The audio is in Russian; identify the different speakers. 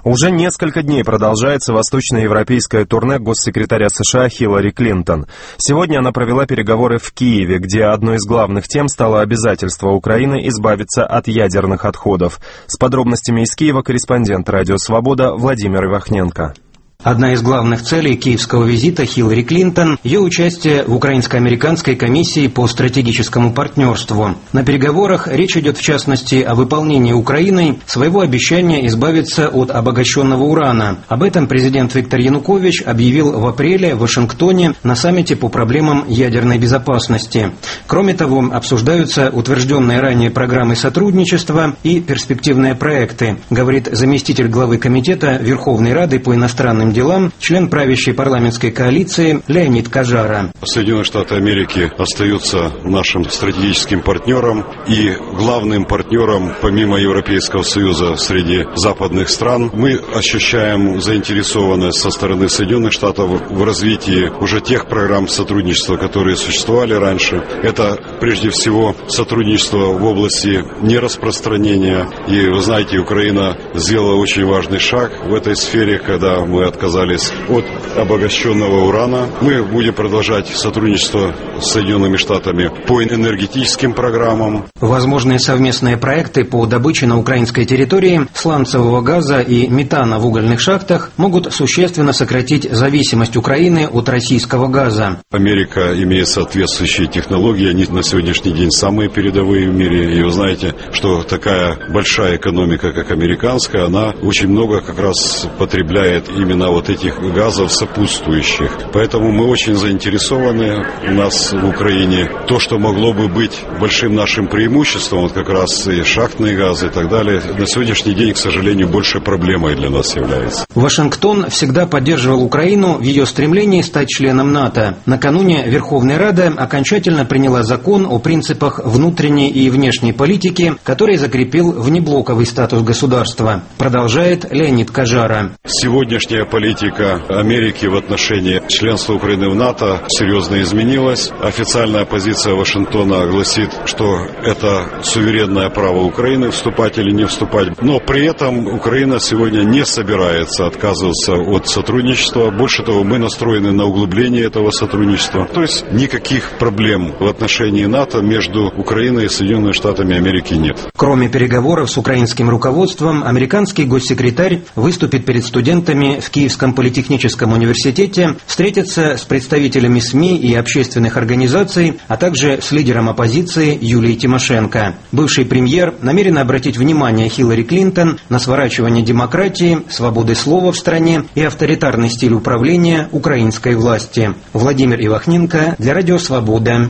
Speaker 1: Уже несколько дней продолжается восточноевропейское турне госсекретаря США Хиллари Клинтон. Сегодня она провела переговоры в Киеве, где одной из главных тем стало обязательство Украины избавиться от ядерных отходов. С подробностями из Киева корреспондент «Радио Свобода» Владимир Ивахненко.
Speaker 2: Одна из главных целей киевского визита Хиллари Клинтон – ее участие в Украинско-американской комиссии по стратегическому партнерству. На переговорах речь идет в частности о выполнении Украиной своего обещания избавиться от обогащенного урана. Об этом президент Виктор Янукович объявил в апреле в Вашингтоне на саммите по проблемам ядерной безопасности. Кроме того, обсуждаются утвержденные ранее программы сотрудничества и перспективные проекты, говорит заместитель главы комитета Верховной Рады по иностранным делам, член правящей парламентской коалиции Леонид Кажара.
Speaker 3: Соединенные Штаты Америки остаются нашим стратегическим партнером и главным партнером, помимо Европейского Союза, среди западных стран. Мы ощущаем заинтересованность со стороны Соединенных Штатов в развитии уже тех программ сотрудничества, которые существовали раньше. Это прежде всего сотрудничество в области нераспространения. И вы знаете, Украина сделала очень важный шаг в этой сфере, когда мы отказались от обогащенного урана. Мы будем продолжать сотрудничество с Соединенными Штатами по энергетическим программам.
Speaker 2: Возможные совместные проекты по добыче на украинской территории сланцевого газа и метана в угольных шахтах могут существенно сократить зависимость Украины от российского газа.
Speaker 3: Америка имеет соответствующие технологии, они на сегодняшний день самые передовые в мире. И вы знаете, что такая большая экономика, как американская, она очень много как раз потребляет именно вот этих газов сопутствующих. Поэтому мы очень заинтересованы у нас в Украине. То, что могло бы быть большим нашим преимуществом, вот как раз и шахтные газы и так далее, на сегодняшний день, к сожалению, больше проблемой для нас является.
Speaker 2: Вашингтон всегда поддерживал Украину в ее стремлении стать членом НАТО. Накануне Верховная Рада окончательно приняла закон о принципах внутренней и внешней политики, который закрепил внеблоковый статус государства. Продолжает Леонид Кажара.
Speaker 3: Сегодняшняя политика Америки в отношении членства Украины в НАТО серьезно изменилась. Официальная позиция Вашингтона гласит, что это суверенное право Украины вступать или не вступать. Но при этом Украина сегодня не собирается отказываться от сотрудничества. Больше того, мы настроены на углубление этого сотрудничества. То есть никаких проблем в отношении НАТО между Украиной и Соединенными Штатами Америки нет.
Speaker 2: Кроме переговоров с украинским руководством, американский госсекретарь выступит перед студентами в Киевском политехническом университете, встретится с представителями СМИ и общественных организаций, а также с лидером оппозиции Юлией Тимошенко. Бывший премьер намерен обратить внимание Хиллари Клинтон на сворачивание демократии, свободы слова в стране и авторитарный стиль управления украинской власти. Владимир Ивахненко для Радио Свобода.